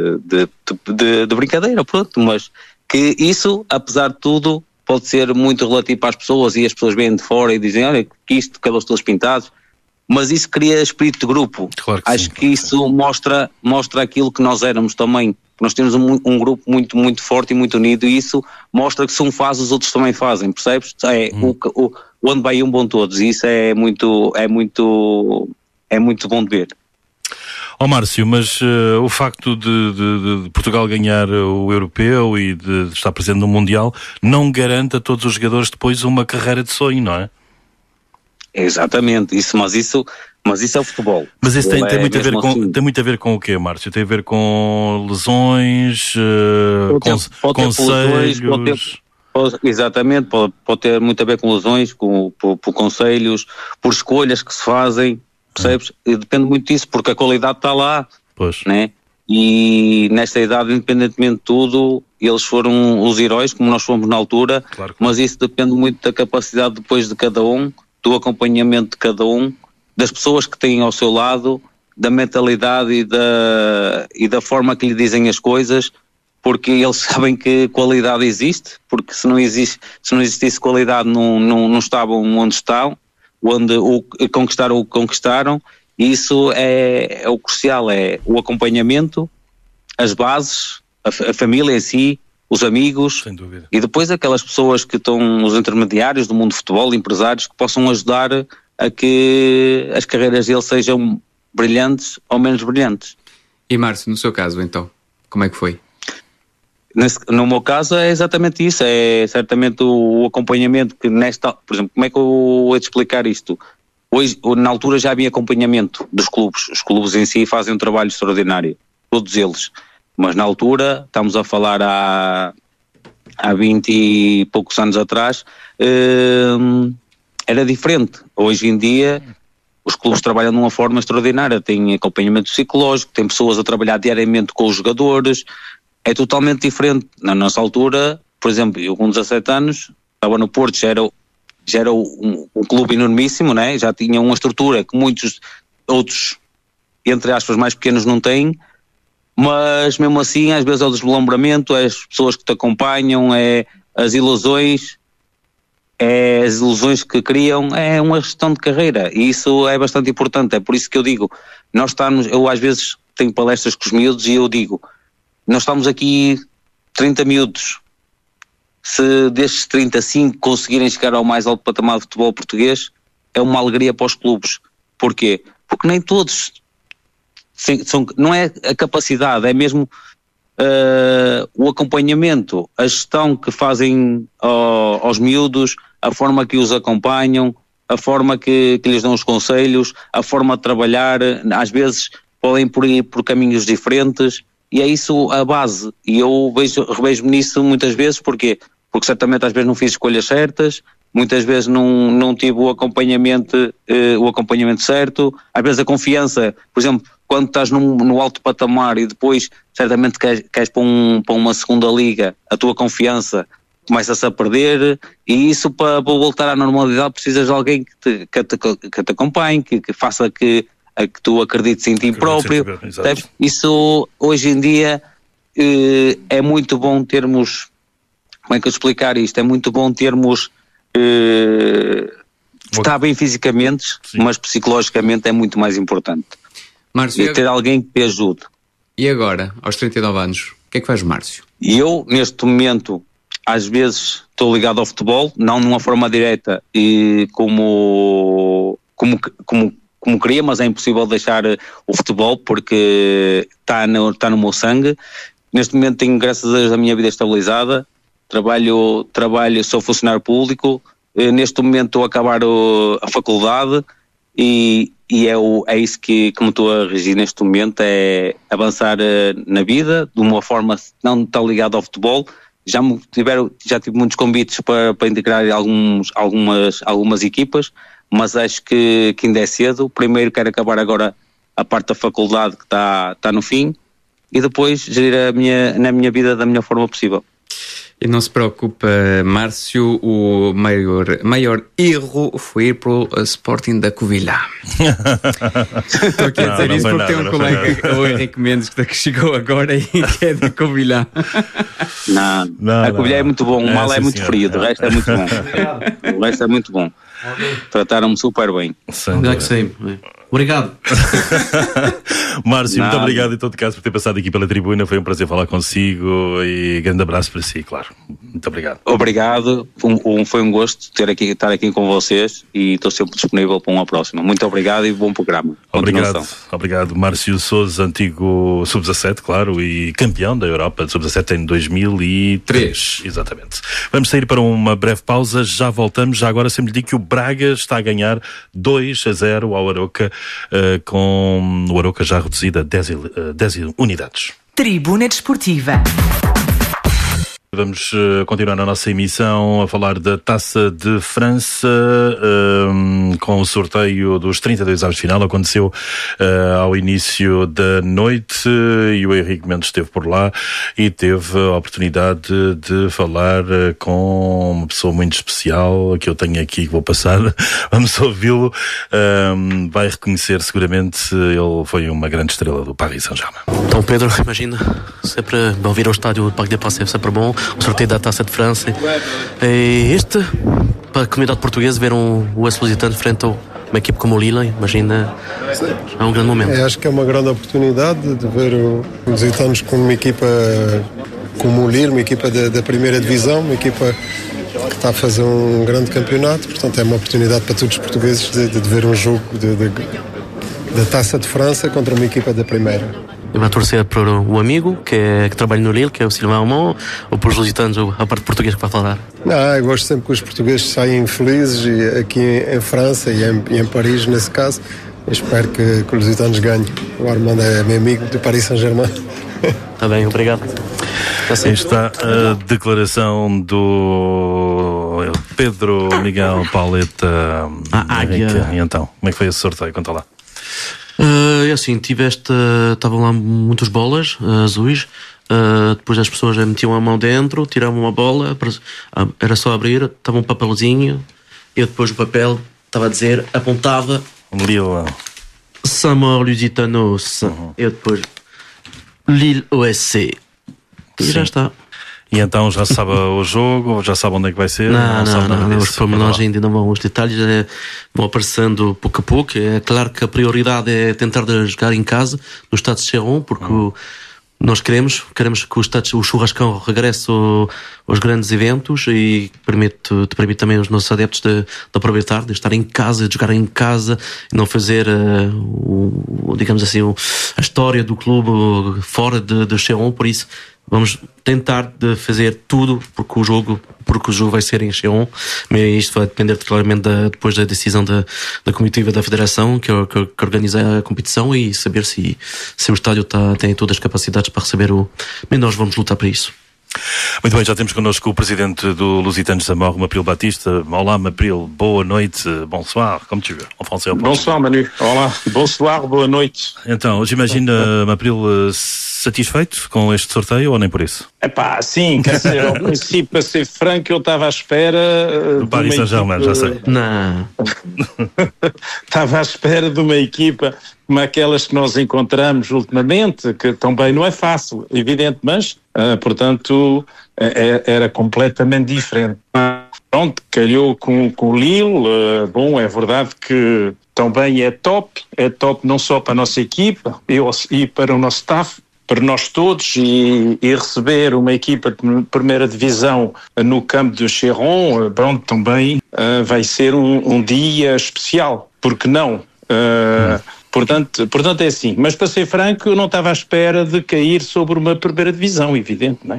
de brincadeira, pronto, mas que isso, apesar de tudo, pode ser muito relativo para as pessoas, e as pessoas vêm de fora e dizem, olha, que isto, cabelos todos pintados, mas isso cria espírito de grupo. Claro que acho que isso mostra aquilo que nós éramos também. Nós temos um grupo muito, muito forte e muito unido, e isso mostra que se um faz, os outros também fazem, percebes? Onde vai um bom todos, e isso é muito bom de ver. Márcio, mas o facto de Portugal ganhar o Europeu e de estar presente no Mundial não garante a todos os jogadores depois uma carreira de sonho, não é? Exatamente, mas isso é o futebol. Mas isso tem muito a ver com o quê, Márcio? Tem a ver com lesões, conselhos... Exatamente, pode ter muito a ver com lesões, por conselhos, por escolhas que se fazem, percebes? E depende muito disso, porque a qualidade está lá, pois. Né? e nesta idade, independentemente de tudo, eles foram os heróis, como nós fomos na altura, claro. Mas isso depende muito da capacidade depois de cada um, do acompanhamento de cada um, das pessoas que têm ao seu lado, da mentalidade e da forma que lhe dizem as coisas, porque eles sabem que qualidade existe, porque se não existisse qualidade não estavam onde estão, onde conquistaram o que conquistaram, e isso é o crucial, é o acompanhamento, as bases, a família em si, os amigos, sem dúvida. E depois aquelas pessoas que estão, os intermediários do mundo do futebol, empresários, que possam ajudar a que as carreiras deles sejam brilhantes ou menos brilhantes. E Márcio, no seu caso então, como é que foi? No meu caso é exatamente isso, é certamente o acompanhamento que por exemplo, como é que eu vou te explicar isto? Hoje, na altura já havia acompanhamento dos clubes, os clubes em si fazem um trabalho extraordinário, todos eles, mas na altura, estamos a falar há 20 e poucos anos atrás, era diferente. Hoje em dia os clubes trabalham de uma forma extraordinária, têm acompanhamento psicológico, têm pessoas a trabalhar diariamente com os jogadores. É totalmente diferente. Na nossa altura, por exemplo, eu com 17 anos, estava no Porto, já era um clube enormíssimo, né? Já tinha uma estrutura que muitos outros, entre aspas, mais pequenos não têm, mas mesmo assim, às vezes é o deslumbramento, é as pessoas que te acompanham, é as ilusões que criam, é uma gestão de carreira, e isso é bastante importante. É por isso que eu digo, eu às vezes tenho palestras com os miúdos e eu digo, nós estamos aqui 30 miúdos, se destes 35 conseguirem chegar ao mais alto patamar de futebol português, é uma alegria para os clubes. Porquê? Porque nem todos não é a capacidade, é mesmo o acompanhamento, a gestão que fazem aos miúdos, a forma que os acompanham, a forma que lhes dão os conselhos, a forma de trabalhar, às vezes podem ir por caminhos diferentes. E é isso a base, e eu revejo-me nisso muitas vezes. Porquê? Porque certamente às vezes não fiz escolhas certas, muitas vezes não tive o acompanhamento certo, às vezes a confiança, por exemplo, quando estás no alto patamar e depois certamente queres para uma segunda liga, a tua confiança começa-se a perder, e isso para voltar à normalidade precisas de alguém que te acompanhe, que faça que tu acredites em ti próprio. Isso hoje em dia é muito bom termos, como é que eu explicar isto? É muito bom termos estar bem fisicamente, sim, mas psicologicamente é muito mais importante. Márcio, e ter alguém que te ajude. E agora, aos 39 anos, o que é que faz Márcio? E eu, neste momento, às vezes estou ligado ao futebol, não de uma forma direta e como queria, mas é impossível deixar o futebol porque está no meu sangue. Neste momento tenho, graças a Deus, a minha vida estabilizada, trabalho, sou funcionário público, neste momento estou a acabar a faculdade e é isso que me estou a regir neste momento, é avançar na vida de uma forma não tão ligada ao futebol. Já tive muitos convites para integrar algumas equipas, mas acho que ainda é cedo. Primeiro quero acabar agora a parte da faculdade que está no fim, e depois gerir na minha vida da melhor forma possível. E não se preocupa, Márcio, o maior erro foi ir para o Sporting da Covilhã. Estou aqui a dizer isso porque tem um colega, o Henrique Mendes, que chegou agora e que é da Covilhã. A Covilhã é muito bom, o mal é muito frio, o resto é muito bom. O resto é muito bom. Trataram-me super bem. Já que sei. Obrigado. Márcio, muito obrigado em todo caso por ter passado aqui pela tribuna. Foi um prazer falar consigo e grande abraço para si, claro. Muito obrigado. Obrigado, foi um gosto estar aqui com vocês e estou sempre disponível para uma próxima. Muito obrigado e bom programa. Obrigado. Márcio Sousa, antigo Sub-17, claro, e campeão da Europa de Sub-17 em 2003. Exatamente. Vamos sair para uma breve pausa, já voltamos. Já agora sempre digo que o Braga está a ganhar 2-0 ao Arouca, com o Arouca já reduzido a 10 unidades. Tribuna Desportiva. Vamos continuar a nossa emissão a falar da Taça de França, com o sorteio dos 32 avos de final. Aconteceu ao início da noite e o Henrique Mendes esteve por lá e teve a oportunidade de falar com uma pessoa muito especial que eu tenho aqui, que vou passar. Vamos ouvi-lo. Vai reconhecer seguramente, ele foi uma grande estrela do Paris Saint-Germain. Então, Pedro, imagina, sempre vir ao estádio do Parque des Princes é sempre bom, o sorteio da Taça de França. E para a comunidade portuguesa, ver o AS Lusitano frente a uma equipe como o Lille, imagina, é um grande momento. Acho que é uma grande oportunidade de ver os Lusitanos com uma equipa como o Lille, uma equipa da primeira divisão, uma equipa que está a fazer um grande campeonato. Portanto, é uma oportunidade para todos os portugueses de ver um jogo da Taça de França contra uma equipa da primeira. Eu vou torcer por o amigo que trabalha no Lille, que é o Sylvain Aumont, ou por os lusitanos, a parte portuguesa que vai falar? Eu gosto sempre que os portugueses saem felizes, e aqui em França e em Paris, nesse caso. Eu espero que os lusitanos ganhem. O Armando é meu amigo do Paris Saint-Germain. Está bem, obrigado. Aí está a declaração do Pedro Miguel Pauleta. E então, como é que foi esse sorteio? Conta lá. É assim, estavam lá muitas bolas azuis, depois as pessoas metiam a mão dentro, tiravam uma bola, era só abrir, estava um papelzinho, eu depois o papel estava a dizer, apontava Lille Saint-Maur Lusitanos, eu depois Lille OSC, e já está. E então já sabe o jogo, já sabe onde é que vai ser? Não, os pormenores ainda não vão, os detalhes vão aparecendo pouco a pouco. É claro que a prioridade é tentar jogar em casa, no Stade de Chéron, porque nós queremos que o churrascão regresse aos grandes eventos e permite também aos nossos adeptos de aproveitar, de estar em casa, de jogar em casa e não fazer, digamos assim, a história do clube fora de Chéron. Por isso vamos tentar de fazer tudo porque o jogo vai ser em Chéron, mas isto vai depender claramente depois da decisão da comitiva da Federação que organiza a competição e saber se o estádio tem todas as capacidades para receber mas nós vamos lutar para isso. Muito bem, já temos connosco o presidente do Lusitanos Saint-Maur, Mapril Batista. Olá, Mapril, boa noite, bonsoir, como tu veux, en français ou Bonsoir, Manu. Olá, bonsoir, boa noite. Então, j'imagine, Mapril, satisfeito com este sorteio ou nem por isso? Sim, quer dizer, ao princípio, para ser franco, eu estava à espera do Paris Saint-Germain, já sei. Não. Estava à espera de uma equipa como aquelas que nós encontramos ultimamente, que também não é fácil, evidente, mas, portanto, era completamente diferente. Pronto, calhou com o Lille, bom, é verdade que também é top não só para a nossa equipa e para o nosso staff, para nós todos, e receber uma equipa de primeira divisão no campo de Chéron, pronto, também vai ser um dia especial, porque não? Portanto é assim, mas para ser franco eu não estava à espera de cair sobre uma primeira divisão, evidente, não é?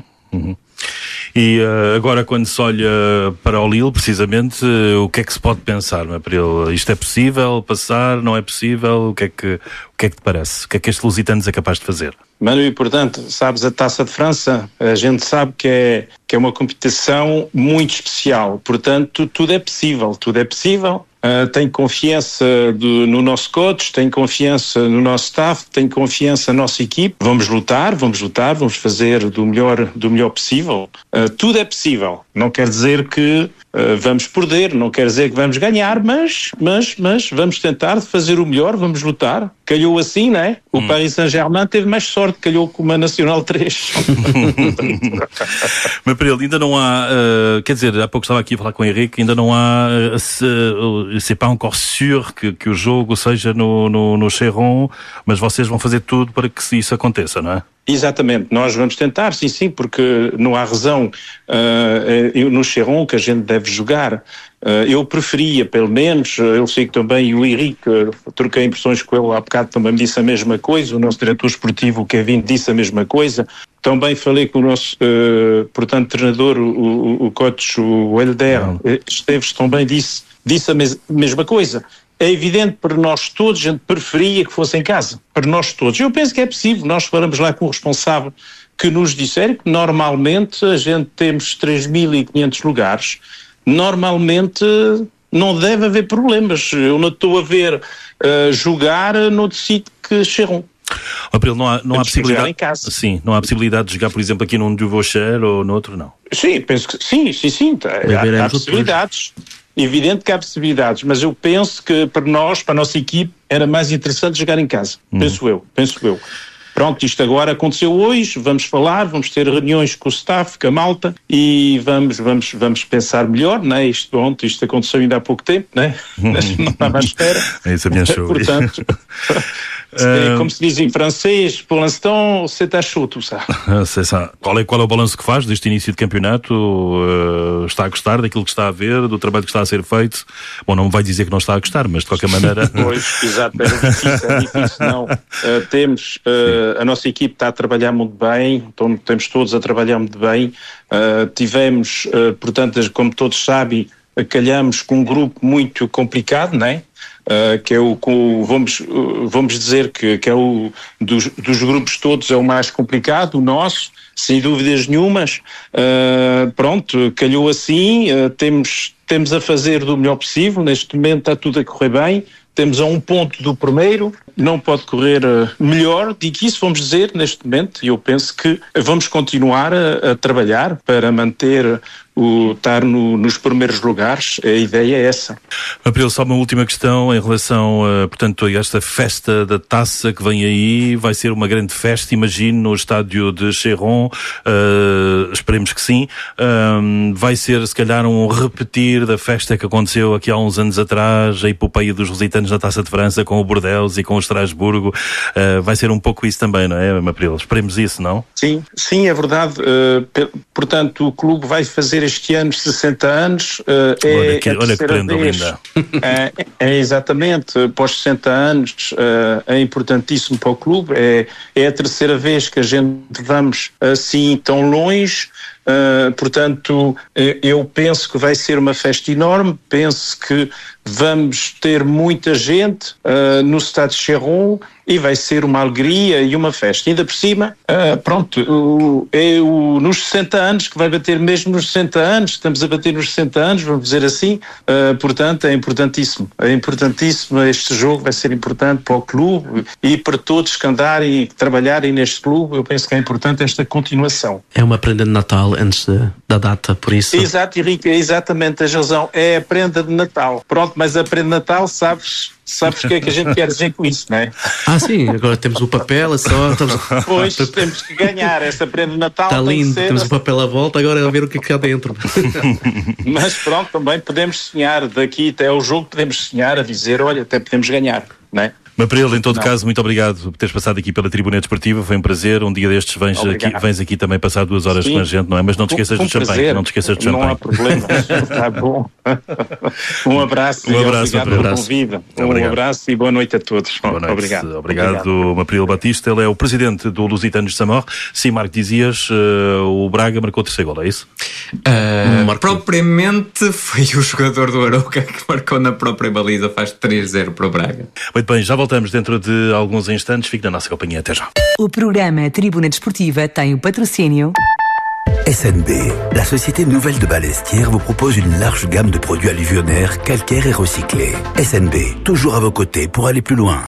E agora quando se olha para o Lille, precisamente, o que é que se pode pensar, Mapril? Isto é possível passar, não é possível? O que é que te parece? O que é que este Lusitanos é capaz de fazer? Manu, e portanto, sabes, a Taça de França, a gente sabe que é uma competição muito especial, portanto tudo é possível. Tenho confiança no nosso coach, tenho confiança no nosso staff, tenho confiança na nossa equipe. Vamos lutar, vamos fazer do melhor possível. Tudo é possível. Não quer dizer que vamos perder, não quer dizer que vamos ganhar, mas vamos tentar fazer o melhor, vamos lutar. Calhou assim, não é? O Paris Saint-Germain teve mais sorte, calhou com uma Nacional 3. Mas para ele ainda não há, quer dizer, há pouco estava aqui a falar com o Henrique, ainda não há, c'est pas encore sûr que o jogo seja no Chéron, mas vocês vão fazer tudo para que isso aconteça, não é? Exatamente, nós vamos tentar, sim, porque não há razão no Chéron que a gente deve jogar. Eu preferia, pelo menos, eu sei que também o Henrique, troquei impressões com ele há bocado, também me disse a mesma coisa, o nosso diretor esportivo, o Kevin, disse a mesma coisa. Também falei com o nosso, portanto, treinador, o coach, o Helder Esteves, também disse a mesma coisa. É evidente para nós todos, a gente preferia que fosse em casa, para nós todos. Eu penso que é possível, nós falamos lá com o responsável que nos disseram que normalmente a gente temos 3.500 lugares, normalmente não deve haver problemas. Eu não estou a ver jogar noutro sítio que Chéron. April, não há possibilidade. Sim, não há possibilidade de jogar, por exemplo, aqui num Duvaucher ou noutro, não? Sim, penso que sim. Há possibilidades. Evidente que há possibilidades, mas eu penso que para a nossa equipe, era mais interessante jogar em casa. Penso eu. Pronto, isto agora aconteceu hoje, vamos falar, vamos ter reuniões com o staff, com a malta e vamos pensar melhor, né? Isto aconteceu ainda há pouco tempo, né? Não estava à espera. Isso é bien chaud. Portanto, como se diz em francês, pour l'instant, c'est à chaud tout ça. C'est ça. Qual é o balanço que faz deste início de campeonato? Está a gostar daquilo que está a ver, do trabalho que está a ser feito? Bom, não me vai dizer que não está a gostar, mas de qualquer maneira... Pois, exato, é difícil, não. Temos... a nossa equipe está a trabalhar muito bem, então temos todos a trabalhar muito bem. Tivemos, portanto, como todos sabem, calhamos com um grupo muito complicado, não é? Que é vamos dizer que é o dos grupos todos é o mais complicado, o nosso, sem dúvidas nenhumas. Pronto, calhou assim, temos a fazer do melhor possível, neste momento está tudo a correr bem. Temos a 1 ponto do primeiro, não pode correr melhor, digo isso, vamos dizer, neste momento, e eu penso que vamos continuar a trabalhar para manter estar nos primeiros lugares, a ideia é essa. April, só uma última questão em relação, portanto, a esta festa da taça que vem aí, vai ser uma grande festa, imagino, no estádio de Chéron, esperemos que sim, vai ser se calhar um repetir da festa que aconteceu aqui há uns anos atrás, a epopeia dos lusitanos na Taça de França com o Bordeaux e com o Estrasburgo, vai ser um pouco isso também, não é, April? Esperemos isso, não? Sim, é verdade, portanto o clube vai fazer este ano 60 anos, olha que prenda linda. Exatamente, após 60 anos, é importantíssimo para o clube, é a terceira vez que a gente vamos assim tão longe. Portanto, eu penso que vai ser uma festa enorme, penso que vamos ter muita gente no Stade de Chéron e vai ser uma alegria e uma festa. Ainda por cima, nos 60 anos, que vai bater mesmo nos 60 anos, estamos a bater nos 60 anos, vamos dizer assim, portanto é importantíssimo. Este jogo vai ser importante para o clube e para todos que andarem e que trabalharem neste clube. Eu penso que é importante esta continuação. É uma prenda de Natal antes da data, por isso... Exato, Henrique, exatamente, tens razão, é a prenda de Natal. Pronto, mas a prenda de Natal, sabes o que é que a gente quer dizer com isso, não é? Sim, agora temos o papel, é só... Pois, temos que ganhar essa prenda de Natal. Está lindo, temos o papel à volta, agora é ver o que é que há dentro. Mas pronto, também podemos sonhar, daqui até ao jogo podemos sonhar a dizer, olha, até podemos ganhar, não é? April, em todo caso, muito obrigado por teres passado aqui pela Tribuna Desportiva, foi um prazer. Um dia destes vens aqui também passar 2 horas com a gente, não é? Mas não te esqueças do champanhe. Não há problema, está bom. Um abraço e obrigado pelo convite. Um abraço e boa noite a todos. Boa noite. Obrigado, April Batista. Ele é o presidente do Lusitanos de Samor. Sim, Marco, dizias, o Braga marcou o 3º gol, é isso? Propriamente foi o jogador do Arouca que marcou na própria baliza, faz 3-0 para o Braga. Muito bem, já voltamos dentro de alguns instantes. Fique na nossa companhia. Até já. O programa Tribuna Desportiva tem o patrocínio SNB, la société nouvelle de Balestière, vous propose une large gamme de produits alluvionnaires, calcaires et recyclés. SNB, toujours à vos côtés pour aller plus loin.